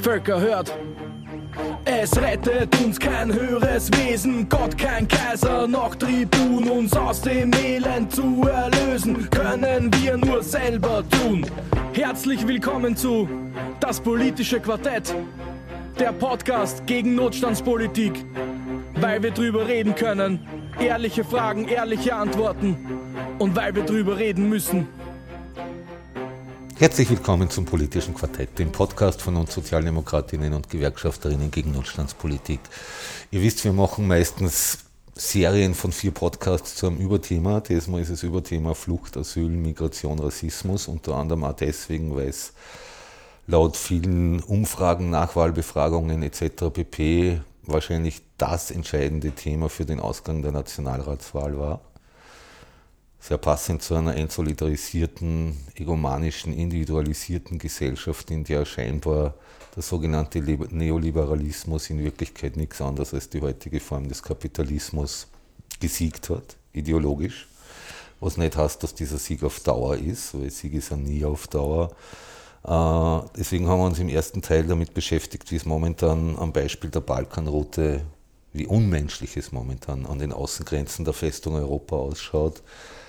Völker hört. Es rettet uns kein höheres Wesen, Gott kein Kaiser, noch Tribun. Uns aus dem Elend zu erlösen, können wir nur selber tun. Herzlich willkommen zu Das politische Quartett, der Podcast gegen Notstandspolitik. Weil wir drüber reden können, ehrliche Fragen, ehrliche Antworten und weil wir drüber reden müssen. Herzlich willkommen zum Politischen Quartett, dem Podcast von uns Sozialdemokratinnen und Gewerkschafterinnen gegen Notstandspolitik. Ihr wisst, wir machen meistens Serien von 4 Podcasts zu einem Überthema. Diesmal ist es Überthema Flucht, Asyl, Migration, Rassismus, unter anderem auch deswegen, weil es laut vielen Umfragen, Nachwahlbefragungen etc. pp. Wahrscheinlich das entscheidende Thema für den Ausgang der Nationalratswahl war. Sehr passend zu einer entsolidarisierten, egomanischen, individualisierten Gesellschaft, in der scheinbar der sogenannte Neoliberalismus in Wirklichkeit nichts anderes als die heutige Form des Kapitalismus gesiegt hat, ideologisch. Was nicht heißt, dass dieser Sieg auf Dauer ist, weil Siege sind nie auf Dauer. Deswegen haben wir uns im ersten Teil damit beschäftigt, wie es momentan am Beispiel der Balkanroute, wie unmenschlich es momentan an den Außengrenzen der Festung Europa ausschaut.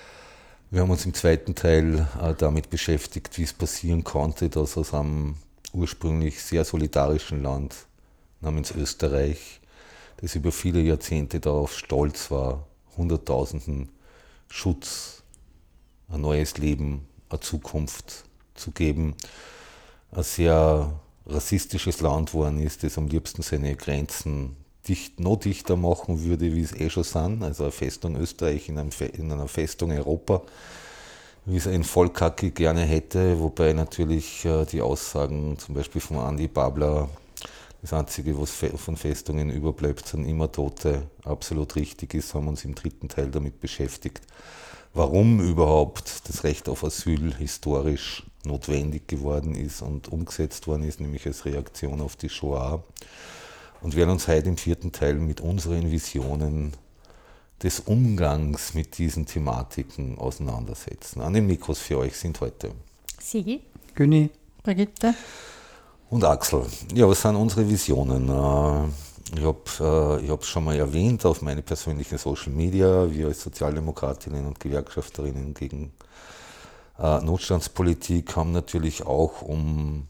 Wir haben uns im zweiten Teil damit beschäftigt, wie es passieren konnte, dass aus einem ursprünglich sehr solidarischen Land namens Österreich, das über viele Jahrzehnte darauf stolz war, Hunderttausenden Schutz, ein neues Leben, eine Zukunft zu geben, ein sehr rassistisches Land geworden ist, das am liebsten seine Grenzen noch dichter machen würde, wie es schon sind, also eine Festung Österreich in einer Festung Europa, wie es ein Volkacki gerne hätte, wobei natürlich die Aussagen zum Beispiel von Andi Babler, das Einzige, was von Festungen überbleibt, sind immer Tote, absolut richtig ist, haben uns im dritten Teil damit beschäftigt, warum überhaupt das Recht auf Asyl historisch notwendig geworden ist und umgesetzt worden ist, nämlich als Reaktion auf die Shoah. Und werden uns heute im vierten Teil mit unseren Visionen des Umgangs mit diesen Thematiken auseinandersetzen. An den Mikros für euch sind heute Sigi, Günni, Brigitte und Axel. Ja, was sind unsere Visionen? Ich habe es schon mal erwähnt auf meine persönlichen Social Media. Wir als Sozialdemokratinnen und Gewerkschafterinnen gegen Notstandspolitik haben natürlich auch, um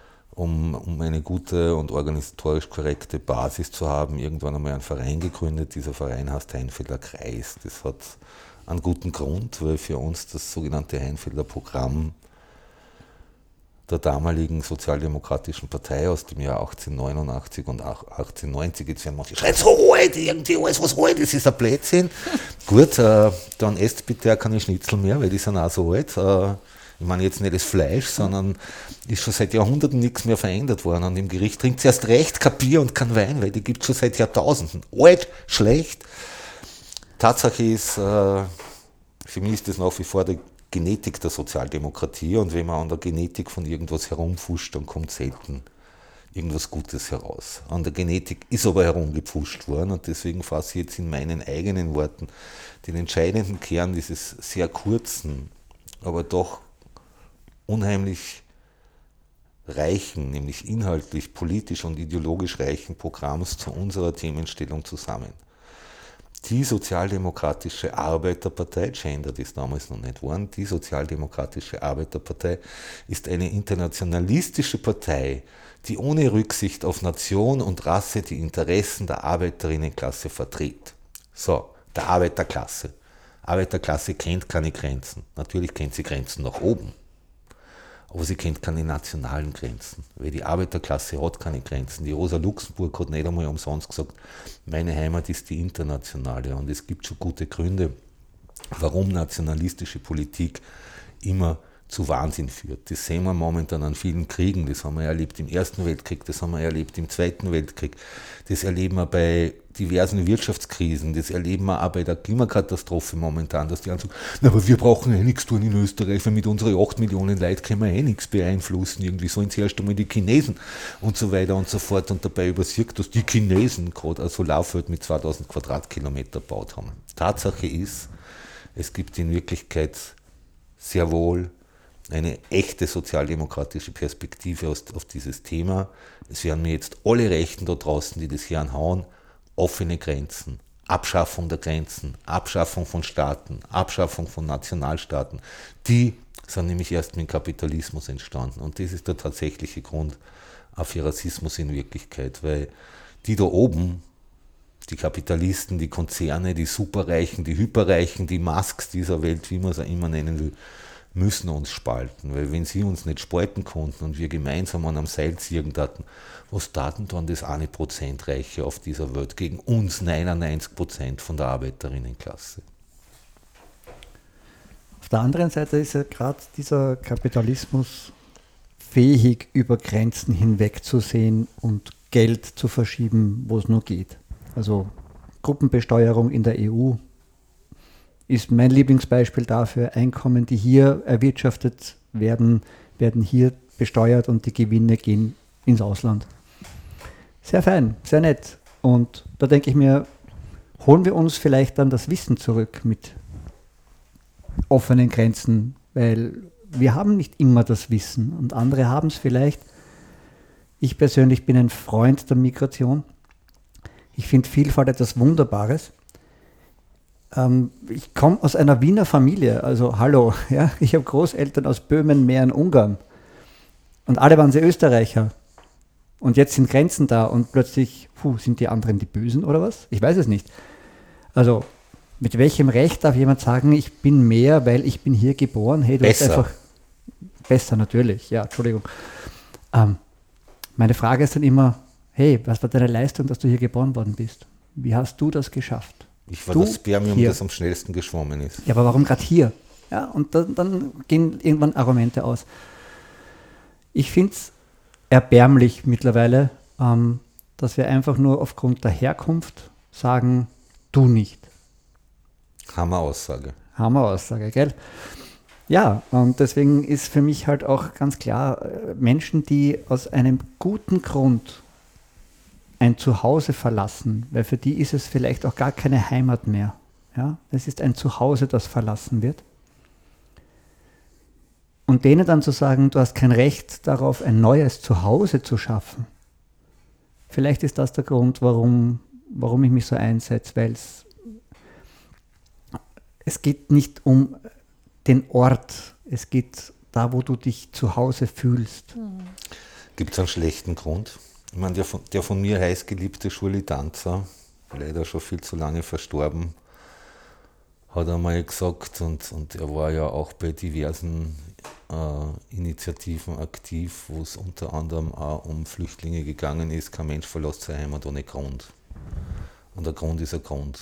eine gute und organisatorisch korrekte Basis zu haben, irgendwann einmal einen Verein gegründet. Dieser Verein heißt Heinfelder Kreis. Das hat einen guten Grund, weil für uns das sogenannte Heinfelder Programm der damaligen Sozialdemokratischen Partei aus dem Jahr 1889 und 1890, jetzt werden manche schreien, so alt, irgendwie alles was alt ist, ist ein Blödsinn. Gut, dann esst bitte keine Schnitzel mehr, weil die sind auch so alt. Ich meine jetzt nicht das Fleisch, sondern ist schon seit Jahrhunderten nichts mehr verändert worden. Und im Gericht trinkt sie erst recht kein Bier und kein Wein, weil die gibt es schon seit Jahrtausenden. Alt, schlecht. Tatsache ist, für mich ist das nach wie vor die Genetik der Sozialdemokratie. Und wenn man an der Genetik von irgendwas herumfuscht, dann kommt selten irgendwas Gutes heraus. An der Genetik ist aber herumgepfuscht worden und deswegen fasse ich jetzt in meinen eigenen Worten den entscheidenden Kern dieses sehr kurzen, aber doch unheimlich reichen, nämlich inhaltlich, politisch und ideologisch reichen Programms zu unserer Themenstellung zusammen. Die Sozialdemokratische Arbeiterpartei, gendert ist damals noch nicht worden, die Sozialdemokratische Arbeiterpartei ist eine internationalistische Partei, die ohne Rücksicht auf Nation und Rasse die Interessen der Arbeiterinnenklasse vertritt. So, der Arbeiterklasse. Arbeiterklasse kennt keine Grenzen. Natürlich kennt sie Grenzen nach oben. Aber sie kennt keine nationalen Grenzen, weil die Arbeiterklasse hat keine Grenzen. Die Rosa Luxemburg hat nicht einmal umsonst gesagt, meine Heimat ist die internationale. Und es gibt schon gute Gründe, warum nationalistische Politik immer zu Wahnsinn führt. Das sehen wir momentan an vielen Kriegen. Das haben wir erlebt im Ersten Weltkrieg, das haben wir erlebt im Zweiten Weltkrieg. Das erleben wir bei diversen Wirtschaftskrisen, das erleben wir auch bei der Klimakatastrophe momentan, dass die sagen, aber wir brauchen nichts tun in Österreich, weil mit unseren 8 Millionen Leuten können wir nichts beeinflussen, irgendwie sollen zuerst einmal die Chinesen und so weiter und so fort und dabei übersieht, dass die Chinesen gerade ein Solarfeld mit 2000 Quadratkilometer gebaut haben. Tatsache ist, es gibt in Wirklichkeit sehr wohl eine echte sozialdemokratische Perspektive auf dieses Thema. Es werden mir jetzt alle Rechten da draußen, die das hier anhauen, offene Grenzen, Abschaffung der Grenzen, Abschaffung von Staaten, Abschaffung von Nationalstaaten, die sind nämlich erst mit dem Kapitalismus entstanden. Und das ist der tatsächliche Grund für Rassismus in Wirklichkeit, weil die da oben, die Kapitalisten, die Konzerne, die Superreichen, die Hyperreichen, die Musks dieser Welt, wie man es auch immer nennen will, müssen uns spalten. Weil wenn sie uns nicht spalten konnten und wir gemeinsam an einem Seil ziehen taten, was taten dann das 1% Reiche auf dieser Welt gegen uns 99% von der Arbeiterinnenklasse? Auf der anderen Seite ist ja gerade dieser Kapitalismus fähig, über Grenzen hinwegzusehen und Geld zu verschieben, wo es nur geht. Also Gruppenbesteuerung in der EU ist mein Lieblingsbeispiel dafür. Einkommen, die hier erwirtschaftet werden, werden hier besteuert und die Gewinne gehen ins Ausland. Sehr fein, sehr nett. Und da denke ich mir, holen wir uns vielleicht dann das Wissen zurück mit offenen Grenzen, weil wir haben nicht immer das Wissen und andere haben es vielleicht. Ich persönlich bin ein Freund der Migration. Ich finde Vielfalt etwas Wunderbares. Ich komme aus einer Wiener Familie, also hallo, ja, ich habe Großeltern aus Böhmen, Mähren, Ungarn und alle waren sie Österreicher. Und jetzt sind Grenzen da und plötzlich, sind die anderen die Bösen oder was? Ich weiß es nicht. Also mit welchem Recht darf jemand sagen, ich bin mehr, weil ich bin hier geboren? Hey, du besser. Hast einfach besser natürlich, ja, Entschuldigung. Meine Frage ist dann immer, hey, was war deine Leistung, dass du hier geboren worden bist? Wie hast du das geschafft? Ich war das Spermium, das am schnellsten geschwommen ist. Ja, aber warum gerade hier? Ja, und dann gehen irgendwann Argumente aus. Ich finde es erbärmlich mittlerweile, dass wir einfach nur aufgrund der Herkunft sagen, du nicht. Hammer-Aussage. Hammer-Aussage, gell? Ja, und deswegen ist für mich halt auch ganz klar, Menschen, die aus einem guten Grund ein Zuhause verlassen, weil für die ist es vielleicht auch gar keine Heimat mehr. Ja? Es ist ein Zuhause, das verlassen wird. Und denen dann zu sagen, du hast kein Recht darauf, ein neues Zuhause zu schaffen. Vielleicht ist das der Grund, warum ich mich so einsetze, weil es geht nicht um den Ort, es geht da, wo du dich zu Hause fühlst. Gibt es einen schlechten Grund? Ich meine, der von mir heißgeliebte Schuli Danzer, leider schon viel zu lange verstorben, hat einmal gesagt, und er war ja auch bei diversen Initiativen aktiv, wo es unter anderem auch um Flüchtlinge gegangen ist, kein Mensch verlässt seine Heimat ohne Grund. Und der Grund ist ein Grund.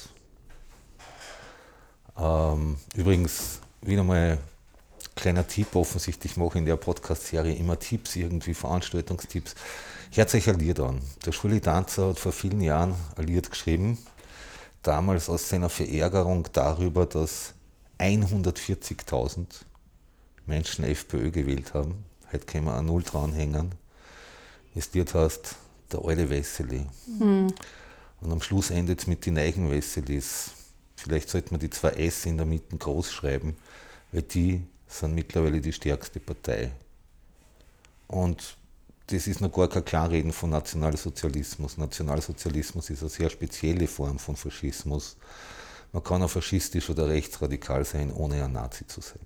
Übrigens, wieder mal kleiner Tipp, offensichtlich mache ich in der Podcast-Serie immer Tipps, irgendwie Veranstaltungstipps. Hört euch ein Lied an. Der Schuli Danzer hat vor vielen Jahren ein Lied geschrieben, damals aus seiner Verärgerung darüber, dass 140.000 Menschen FPÖ gewählt haben. Heute können wir eine Null dranhängen. Das Lied heißt Der alte Wesseli. Und am Schluss endet es mit den neuen Wesselis. Vielleicht sollte man die 2 S in der Mitte groß schreiben, weil die sind mittlerweile die stärkste Partei. Und das ist noch gar kein Kleinreden von Nationalsozialismus. Nationalsozialismus ist eine sehr spezielle Form von Faschismus. Man kann auch faschistisch oder rechtsradikal sein, ohne ein Nazi zu sein.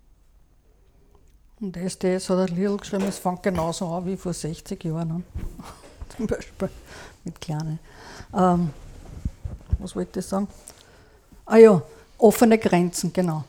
Und SDS hat ein Lied geschrieben, es fängt genauso an wie vor 60 Jahren an. Zum Beispiel mit kleinen. Was wollte ich sagen? Ah ja, offene Grenzen, genau.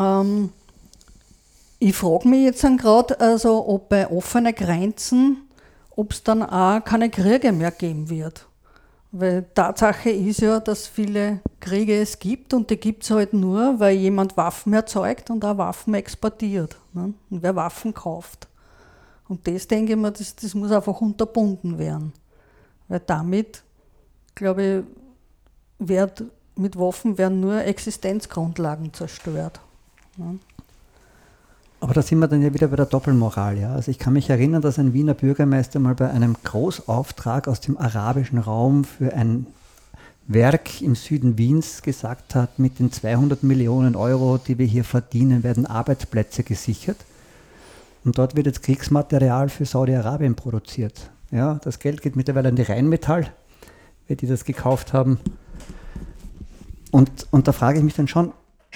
Ich frage mich jetzt gerade, also, ob bei offenen Grenzen, ob es dann auch keine Kriege mehr geben wird. Weil Tatsache ist ja, dass viele Kriege es gibt und die gibt es halt nur, weil jemand Waffen erzeugt und auch Waffen exportiert. Ne? Und wer Waffen kauft. Und das, denke ich mir, das muss einfach unterbunden werden. Weil damit, glaube ich, mit Waffen werden nur Existenzgrundlagen zerstört. Ne? Aber da sind wir dann ja wieder bei der Doppelmoral. Ja? Also ich kann mich erinnern, dass ein Wiener Bürgermeister mal bei einem Großauftrag aus dem arabischen Raum für ein Werk im Süden Wiens gesagt hat, mit den 200 Millionen Euro, die wir hier verdienen, werden Arbeitsplätze gesichert. und dort wird jetzt Kriegsmaterial für Saudi-Arabien produziert. Ja, das Geld geht mittlerweile an die Rheinmetall, die das gekauft haben. Und da frage ich mich dann schon,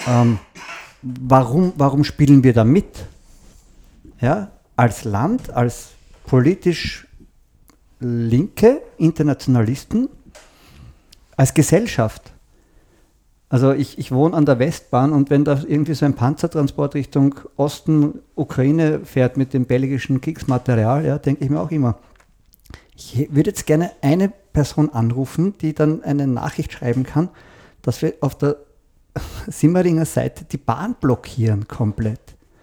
warum spielen wir da mit? Ja, als Land, als politisch linke Internationalisten, als Gesellschaft. Also ich wohne an der Westbahn und wenn da irgendwie so ein Panzertransport Richtung Osten Ukraine fährt mit dem belgischen Kriegsmaterial, ja, denke ich mir auch immer, ich würde jetzt gerne eine Person anrufen, die dann eine Nachricht schreiben kann, dass wir auf der Simmeringer Seite die Bahn blockieren komplett.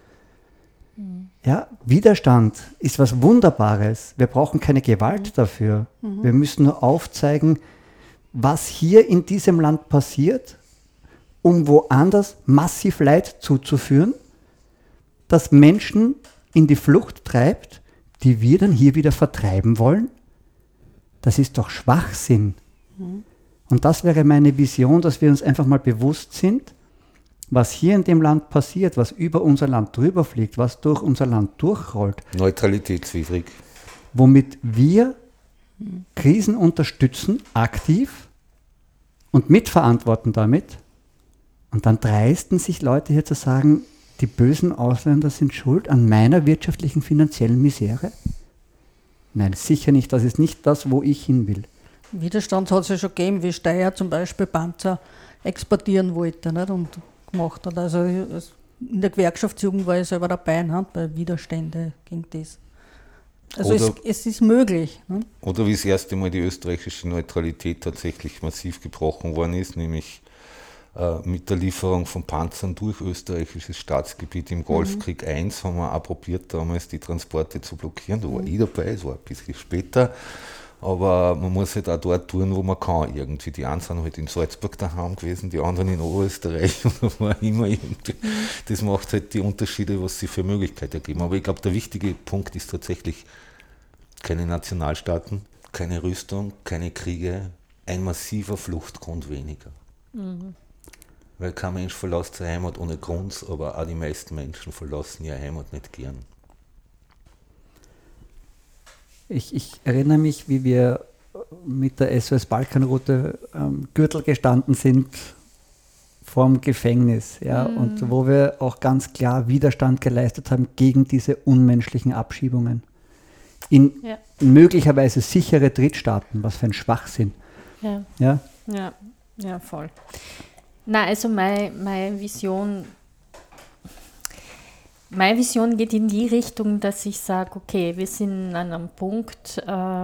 Ja, Widerstand ist was Wunderbares. Wir brauchen keine Gewalt dafür. Wir müssen nur aufzeigen, was hier in diesem Land passiert, um woanders massiv Leid zuzuführen, das Menschen in die Flucht treibt, die wir dann hier wieder vertreiben wollen. Das ist doch Schwachsinn. Und das wäre meine Vision, dass wir uns einfach mal bewusst sind, was hier in dem Land passiert, was über unser Land drüber fliegt, was durch unser Land durchrollt. Neutralitätswidrig. Womit wir Krisen unterstützen, aktiv und mitverantworten damit. Und dann dreisten sich Leute hier zu sagen, die bösen Ausländer sind schuld an meiner wirtschaftlichen, finanziellen Misere? Nein, sicher nicht. Das ist nicht das, wo ich hin will. Widerstand hat es ja schon gegeben, wie Steyr zum Beispiel Panzer exportieren wollte, nicht? Und gemacht hat. Also in der Gewerkschaftsjugend war ich selber dabei, nicht? Bei Widerstände gegen das. Also es ist möglich. Nicht? Oder wie das erste Mal die österreichische Neutralität tatsächlich massiv gebrochen worden ist, nämlich mit der Lieferung von Panzern durch österreichisches Staatsgebiet im Golfkrieg I haben wir auch probiert, damals die Transporte zu blockieren. Da war ich dabei, es war ein bisschen später. Aber man muss halt auch dort tun, wo man kann irgendwie. Die einen sind halt in Salzburg daheim gewesen, die anderen in Oberösterreich. Und da war immer irgendwie. Das macht halt die Unterschiede, was sie für Möglichkeiten ergeben. Aber ich glaube, der wichtige Punkt ist tatsächlich keine Nationalstaaten, keine Rüstung, keine Kriege, ein massiver Fluchtgrund weniger. Weil kein Mensch verlässt seine Heimat ohne Grund, aber auch die meisten Menschen verlassen ihre Heimat nicht gern. Ich erinnere mich, wie wir mit der SOS-Balkanroute am Gürtel gestanden sind vorm Gefängnis, ja, und wo wir auch ganz klar Widerstand geleistet haben gegen diese unmenschlichen Abschiebungen in möglicherweise sichere Drittstaaten. Was für ein Schwachsinn. Ja, voll. Na, also meine Vision geht in die Richtung, dass ich sage, okay, wir sind an einem Punkt,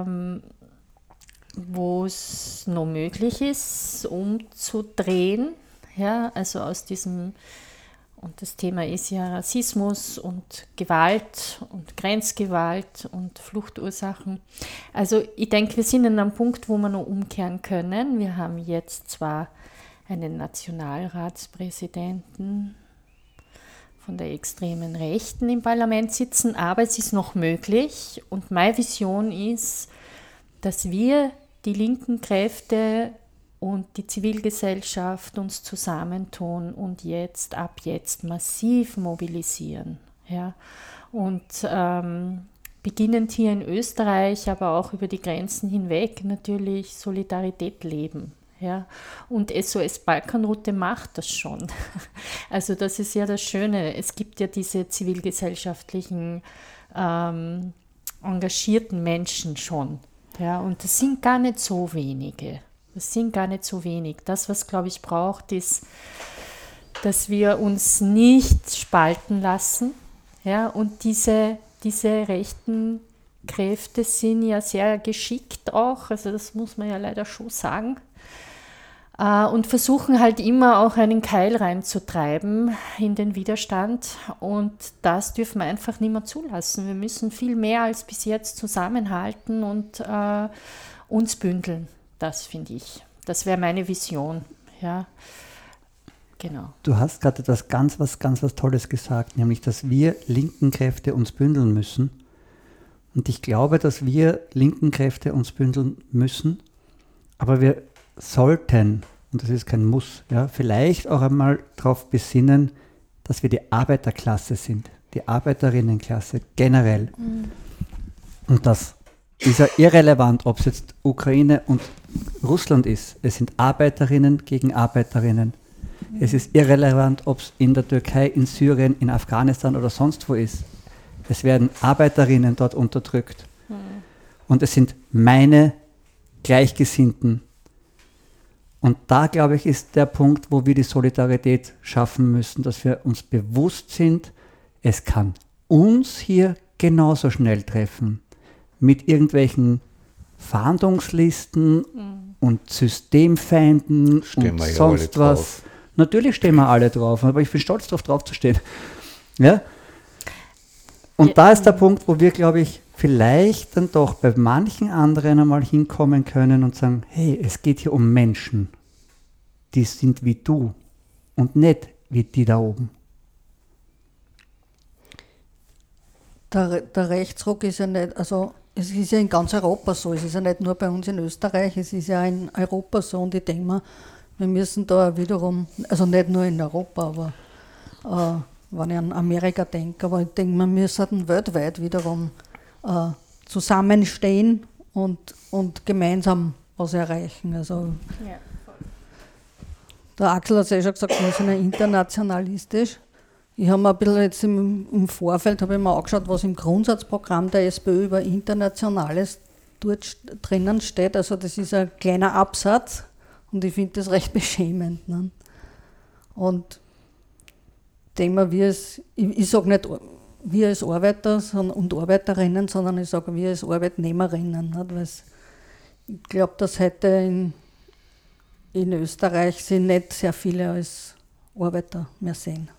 wo es noch möglich ist, umzudrehen. Ja, also aus diesem, und das Thema ist ja Rassismus und Gewalt und Grenzgewalt und Fluchtursachen. Also ich denke, wir sind an einem Punkt, wo wir noch umkehren können. Wir haben jetzt zwar einen Nationalratspräsidenten von der extremen Rechten im Parlament sitzen, aber es ist noch möglich und meine Vision ist, dass wir, die linken Kräfte und die Zivilgesellschaft uns zusammentun und ab jetzt massiv mobilisieren. Ja? Und beginnend hier in Österreich, aber auch über die Grenzen hinweg natürlich Solidarität leben. Ja, und SOS Balkanroute macht das schon. Also das ist ja das Schöne. Es gibt ja diese zivilgesellschaftlichen, engagierten Menschen schon. Ja, und das sind gar nicht so wenige. Das, was, glaube ich, braucht, ist, dass wir uns nicht spalten lassen. Ja, und diese rechten Kräfte sind ja sehr geschickt auch. Also das muss man ja leider schon sagen. Und versuchen halt immer auch einen Keil reinzutreiben in den Widerstand und das dürfen wir einfach nicht mehr zulassen. Wir müssen viel mehr als bis jetzt zusammenhalten und uns bündeln, das finde ich. Das wäre meine Vision, ja, genau. Du hast gerade ganz was Tolles gesagt, nämlich, dass wir linken Kräfte uns bündeln müssen und ich glaube, dass wir linken Kräfte uns bündeln müssen, aber wir sollten, und das ist kein Muss, ja, vielleicht auch einmal darauf besinnen, dass wir die Arbeiterklasse sind. die Arbeiterinnenklasse generell. Und das ist ja irrelevant, ob es jetzt Ukraine und Russland ist. Es sind Arbeiterinnen gegen Arbeiterinnen. Es ist irrelevant, ob es in der Türkei, in Syrien, in Afghanistan oder sonst wo ist. Es werden Arbeiterinnen dort unterdrückt. Und es sind meine Gleichgesinnten. Und da, glaube ich, ist der Punkt, wo wir die Solidarität schaffen müssen, dass wir uns bewusst sind, es kann uns hier genauso schnell treffen. Mit irgendwelchen Fahndungslisten und Systemfeinden und sonst was. Natürlich stehen wir alle drauf, aber ich bin stolz darauf, drauf zu stehen. Ja? Und da ist der Punkt, wo wir, glaube ich, vielleicht dann doch bei manchen anderen einmal hinkommen können und sagen, hey, es geht hier um Menschen, die sind wie du und nicht wie die da oben. Der Rechtsruck ist ja nicht, also es ist ja in ganz Europa so, es ist ja nicht nur bei uns in Österreich, es ist ja in Europa so und ich denke mir, wir müssen da wiederum, also nicht nur in Europa, aber wenn ich an Amerika denke, aber ich denke, wir müssen weltweit wiederum zusammenstehen und gemeinsam was erreichen. Also, der Axel hat es ja schon gesagt, wir sind ja internationalistisch. Ich habe mir ein bisschen jetzt im Vorfeld habe ich mir angeschaut, was im Grundsatzprogramm der SPÖ über Internationales dort drinnen steht. Also das ist ein kleiner Absatz und ich finde das recht beschämend. Ne? Und denke mir, ich sage nicht wir als Arbeiter und Arbeiterinnen, sondern ich sage wir als Arbeitnehmerinnen. Nicht? Weil ich glaube, dass heute in Österreich sich nicht sehr viele als Arbeiter mehr sehen.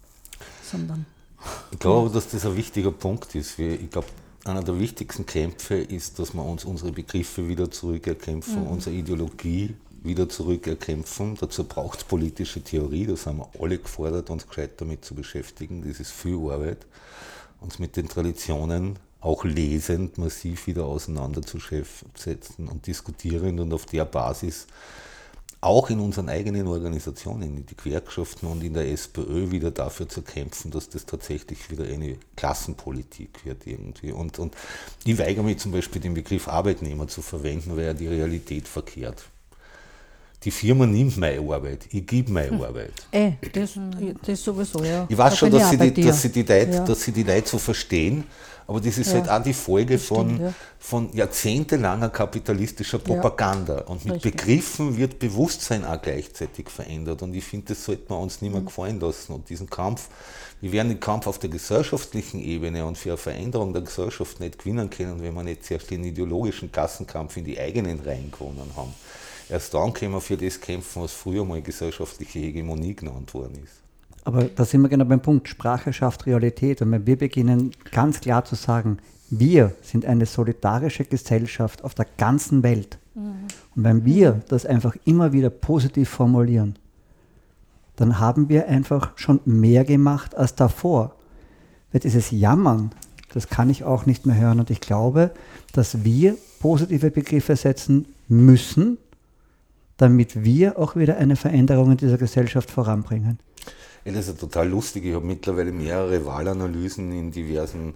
Ich glaube, dass das ein wichtiger Punkt ist. Ich glaube, einer der wichtigsten Kämpfe ist, dass wir uns unsere Begriffe wieder zurückerkämpfen, unsere Ideologie wieder zurückerkämpfen. Dazu braucht es politische Theorie, da sind wir alle gefordert, uns gescheit damit zu beschäftigen. Das ist viel Arbeit. Uns mit den Traditionen auch lesend massiv wieder auseinanderzusetzen und diskutierend und auf der Basis auch in unseren eigenen Organisationen, in die Gewerkschaften und in der SPÖ wieder dafür zu kämpfen, dass das tatsächlich wieder eine Klassenpolitik wird irgendwie. Und ich weigere mich zum Beispiel den Begriff Arbeitnehmer zu verwenden, weil er die Realität verkehrt. Die Firma nimmt meine Arbeit, ich gebe meine Arbeit. Das sowieso, ja. Ich weiß schon, dass sie die Leute so verstehen, aber das ist halt auch die Folge von jahrzehntelanger kapitalistischer Propaganda. Und mit Begriffen wird Bewusstsein auch gleichzeitig verändert. Und ich finde, das sollte man uns nicht mehr gefallen lassen. Und diesen Kampf, wir werden den Kampf auf der gesellschaftlichen Ebene und für eine Veränderung der Gesellschaft nicht gewinnen können, wenn wir nicht zuerst den ideologischen Klassenkampf in die eigenen Reihen gewonnen haben. Erst dann können wir für das kämpfen, was früher mal gesellschaftliche Hegemonie genannt worden ist. Aber da sind wir genau beim Punkt, Sprache schafft Realität. Und wenn wir beginnen, ganz klar zu sagen, wir sind eine solidarische Gesellschaft auf der ganzen Welt. Und wenn wir das einfach immer wieder positiv formulieren, dann haben wir einfach schon mehr gemacht als davor. Weil dieses Jammern, das kann ich auch nicht mehr hören. Und ich glaube, dass wir positive Begriffe setzen müssen, damit wir auch wieder eine Veränderung in dieser Gesellschaft voranbringen. Ja, das ist ja total lustig. Ich habe mittlerweile mehrere Wahlanalysen in diversen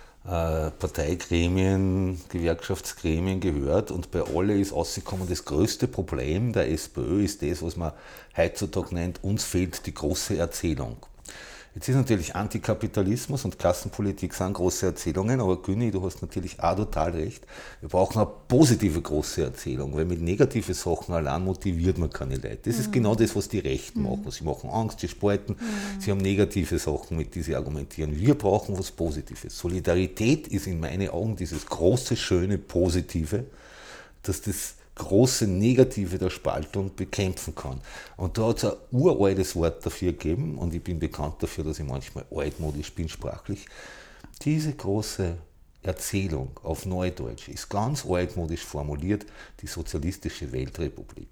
Parteigremien, Gewerkschaftsgremien gehört und bei allen ist rausgekommen, das größte Problem der SPÖ ist das, was man heutzutage nennt, uns fehlt die große Erzählung. Jetzt ist natürlich Antikapitalismus und Klassenpolitik sind große Erzählungen, aber Günni, du hast natürlich auch total recht. Wir brauchen eine positive große Erzählung, weil mit negativen Sachen allein motiviert man keine Leute. Das ist genau das, was die Rechten machen. Sie machen Angst, sie spalten, sie haben negative Sachen, mit denen sie argumentieren. Wir brauchen was Positives. Solidarität ist in meinen Augen dieses große, schöne Positive, dass das große Negative der Spaltung bekämpfen kann. Und da hat es ein uraltes Wort dafür gegeben, und ich bin bekannt dafür, dass ich manchmal altmodisch bin sprachlich. Diese große Erzählung auf Neudeutsch ist ganz altmodisch formuliert, die sozialistische Weltrepublik.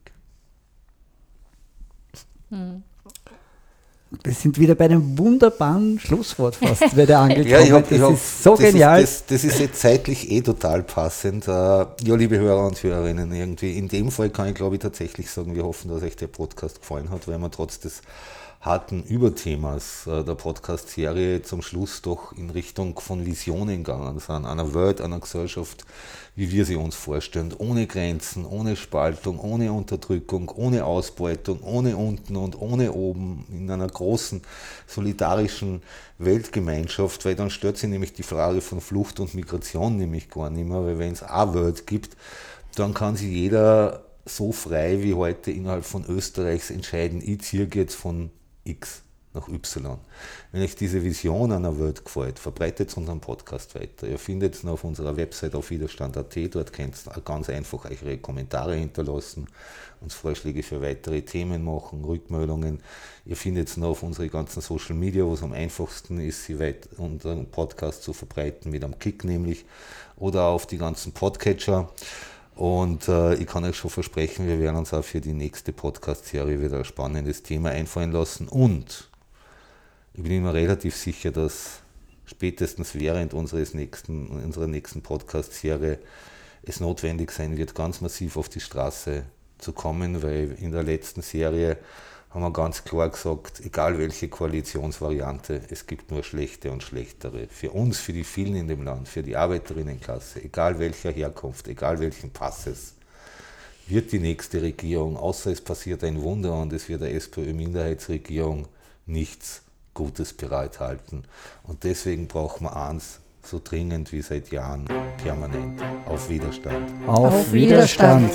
Wir sind wieder bei einem wunderbaren Schlusswort fast, weil der angekommen das ist so genial. Das ist jetzt zeitlich total passend. Ja, liebe Hörer und Hörerinnen, irgendwie in dem Fall kann ich, glaube ich, tatsächlich sagen, wir hoffen, dass euch der Podcast gefallen hat, weil wir trotz des harten Überthemas der Podcast-Serie zum Schluss doch in Richtung von Visionen gegangen sind, einer Welt, einer Gesellschaft, wie wir sie uns vorstellen, ohne Grenzen, ohne Spaltung, ohne Unterdrückung, ohne Ausbeutung, ohne unten und ohne oben, in einer großen solidarischen Weltgemeinschaft, weil dann stört sich nämlich die Frage von Flucht und Migration nämlich gar nicht mehr, weil wenn es eine Welt gibt, dann kann sich jeder so frei wie heute innerhalb von Österreichs entscheiden, ich ziehe jetzt von X nach Y. Wenn euch diese Vision einer Welt gefällt, verbreitet unseren Podcast weiter. Ihr findet es auf unserer Website auf widerstand.at, dort könnt ihr ganz einfach eure Kommentare hinterlassen, uns Vorschläge für weitere Themen machen, Rückmeldungen. Ihr findet es noch auf unsere ganzen Social Media, wo es am einfachsten ist, unseren Podcast zu verbreiten, mit einem Klick nämlich, oder auf die ganzen Podcatcher. Und ich kann euch schon versprechen, wir werden uns auch für die nächste Podcast-Serie wieder ein spannendes Thema einfallen lassen. Und ich bin mir relativ sicher, dass spätestens während unserer nächsten Podcast-Serie es notwendig sein wird, ganz massiv auf die Straße zu kommen, weil in der letzten Serie haben wir ganz klar gesagt, egal welche Koalitionsvariante, es gibt nur schlechte und schlechtere. Für uns, für die vielen in dem Land, für die Arbeiterinnenklasse, egal welcher Herkunft, egal welchen Passes, wird die nächste Regierung, außer es passiert ein Wunder und es wird eine SPÖ-Minderheitsregierung, nichts Gutes bereithalten. Und deswegen braucht man eins so dringend wie seit Jahren permanent: auf Widerstand. Auf Widerstand.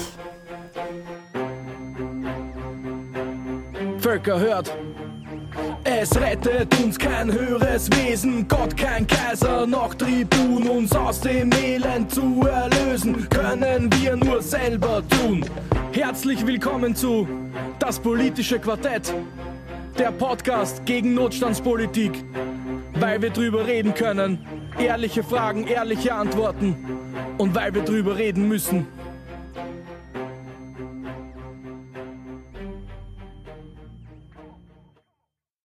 Völker hört, es rettet uns kein höheres Wesen, Gott kein Kaiser, noch Tribun, uns aus dem Elend zu erlösen, können wir nur selber tun. Herzlich willkommen zu Das politische Quartett, der Podcast gegen Notstandspolitik, weil wir drüber reden können, ehrliche Fragen, ehrliche Antworten und weil wir drüber reden müssen.